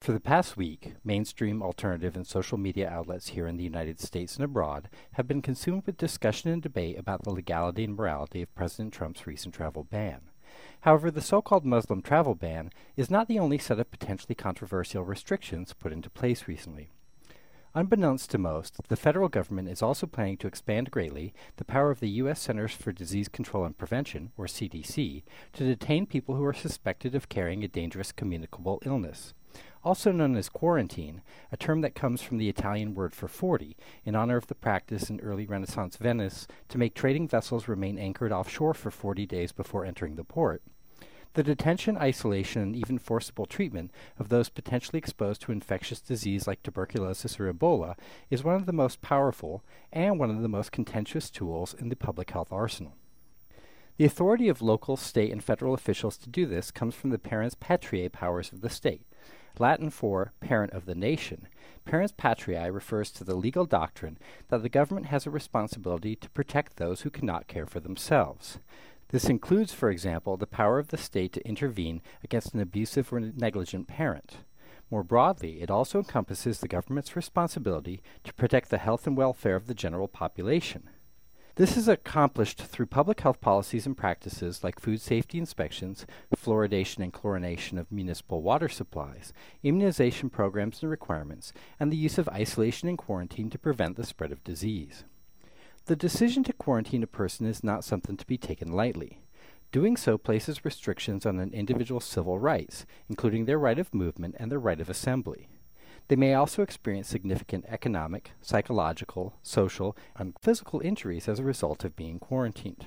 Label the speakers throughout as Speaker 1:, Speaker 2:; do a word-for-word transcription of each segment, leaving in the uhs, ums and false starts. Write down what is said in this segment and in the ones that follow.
Speaker 1: For the past week, mainstream alternative and social media outlets here in the United States and abroad have been consumed with discussion and debate about the legality and morality of President Trump's recent travel ban. However, the so-called Muslim travel ban is not the only set of potentially controversial restrictions put into place recently. Unbeknownst to most, the federal government is also planning to expand greatly the power of the U S Centers for Disease Control and Prevention, or C D C, to detain people who are suspected of carrying a dangerous communicable illness. Also known as quarantine, a term that comes from the Italian word for forty, in honor of the practice in early Renaissance Venice to make trading vessels remain anchored offshore for forty days before entering the port. The detention, isolation, and even forcible treatment of those potentially exposed to infectious disease like tuberculosis or Ebola is one of the most powerful and one of the most contentious tools in the public health arsenal. The authority of local, state, and federal officials to do this comes from the parens patriae powers of the state, Latin for parent of the nation. Parens patriae refers to the legal doctrine that the government has a responsibility to protect those who cannot care for themselves. This includes, for example, the power of the state to intervene against an abusive or negligent parent. More broadly, it also encompasses the government's responsibility to protect the health and welfare of the general population. This is accomplished through public health policies and practices like food safety inspections, fluoridation and chlorination of municipal water supplies, immunization programs and requirements, and the use of isolation and quarantine to prevent the spread of disease. The decision to quarantine a person is not something to be taken lightly. Doing so places restrictions on an individual's civil rights, including their right of movement and their right of assembly. They may also experience significant economic, psychological, social, and physical injuries as a result of being quarantined.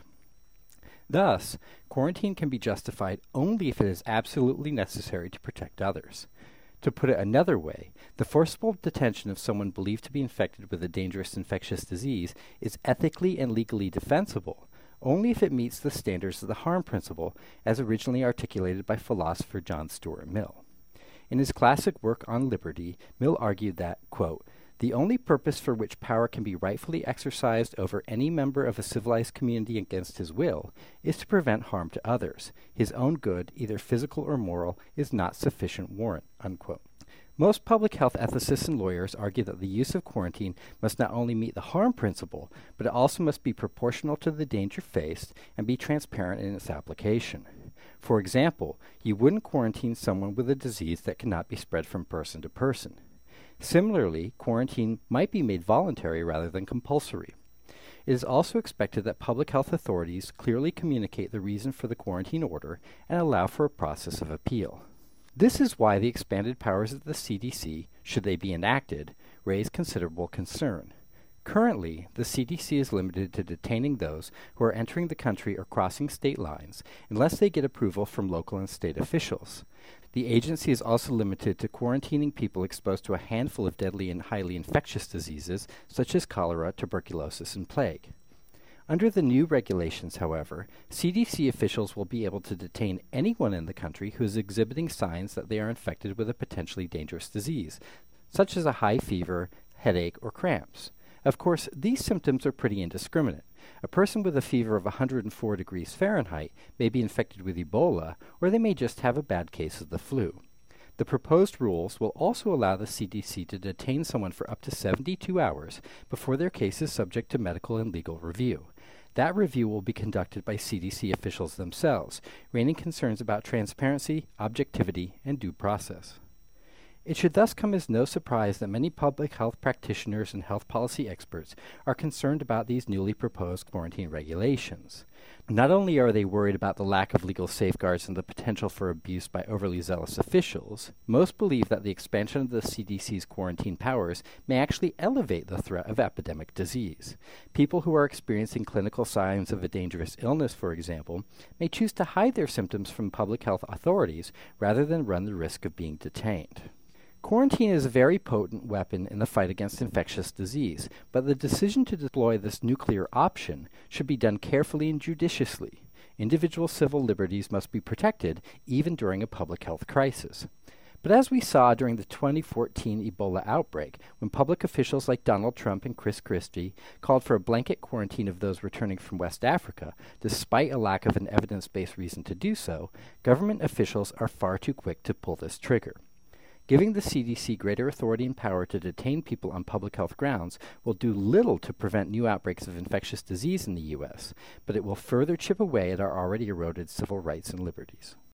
Speaker 1: Thus, quarantine can be justified only if it is absolutely necessary to protect others. To put it another way, the forcible detention of someone believed to be infected with a dangerous infectious disease is ethically and legally defensible only if it meets the standards of the harm principle as originally articulated by philosopher John Stuart Mill. In his classic work on liberty, Mill argued that, quote, "The only purpose for which power can be rightfully exercised over any member of a civilized community against his will is to prevent harm to others. His own good, either physical or moral, is not sufficient warrant," unquote. Most public health ethicists and lawyers argue that the use of quarantine must not only meet the harm principle, but it also must be proportional to the danger faced and be transparent in its application. For example, you wouldn't quarantine someone with a disease that cannot be spread from person to person. Similarly, quarantine might be made voluntary rather than compulsory. It is also expected that public health authorities clearly communicate the reason for the quarantine order and allow for a process of appeal. This is why the expanded powers of the C D C, should they be enacted, raise considerable concern. Currently, the C D C is limited to detaining those who are entering the country or crossing state lines unless they get approval from local and state officials. The agency is also limited to quarantining people exposed to a handful of deadly and highly infectious diseases such as cholera, tuberculosis, and plague. Under the new regulations, however, C D C officials will be able to detain anyone in the country who is exhibiting signs that they are infected with a potentially dangerous disease, such as a high fever, headache, or cramps. Of course, these symptoms are pretty indiscriminate. A person with a fever of one hundred four degrees Fahrenheit may be infected with Ebola, or they may just have a bad case of the flu. The proposed rules will also allow the C D C to detain someone for up to seventy-two hours before their case is subject to medical and legal review. That review will be conducted by C D C officials themselves, raising concerns about transparency, objectivity, and due process. It should thus come as no surprise that many public health practitioners and health policy experts are concerned about these newly proposed quarantine regulations. Not only are they worried about the lack of legal safeguards and the potential for abuse by overly zealous officials, most believe that the expansion of the C D C's quarantine powers may actually elevate the threat of epidemic disease. People who are experiencing clinical signs of a dangerous illness, for example, may choose to hide their symptoms from public health authorities rather than run the risk of being detained. Quarantine is a very potent weapon in the fight against infectious disease, but the decision to deploy this nuclear option should be done carefully and judiciously. Individual civil liberties must be protected even during a public health crisis. But as we saw during the twenty fourteen Ebola outbreak, when public officials like Donald Trump and Chris Christie called for a blanket quarantine of those returning from West Africa, despite a lack of an evidence-based reason to do so, government officials are far too quick to pull this trigger. Giving the C D C greater authority and power to detain people on public health grounds will do little to prevent new outbreaks of infectious disease in the U S, but it will further chip away at our already eroded civil rights and liberties.